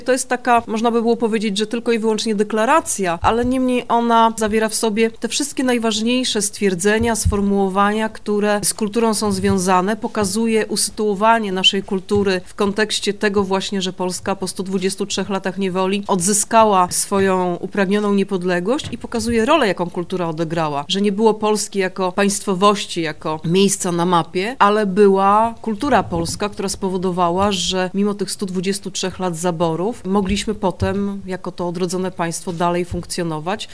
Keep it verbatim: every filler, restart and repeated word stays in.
To jest taka, można by było powiedzieć, że tylko i wyłącznie deklaracja, ale niemniej ona zawiera w sobie te wszystkie najważniejsze stwierdzenia, sformułowania, które z kulturą są związane, pokazuje usytuowanie naszej kultury w kontekście tego właśnie, że Polska po stu dwudziestu trzech latach niewoli odzyskała swoją upragnioną niepodległość i pokazuje rolę, jaką kultura odegrała, że nie było Polski jako państwowości, jako miejsca na mapie, ale była kultura polska, która spowodowała, że mimo tych stu dwudziestu trzech lat zaborów mogliśmy potem jako to odrodzone państwo dalej funkcjonować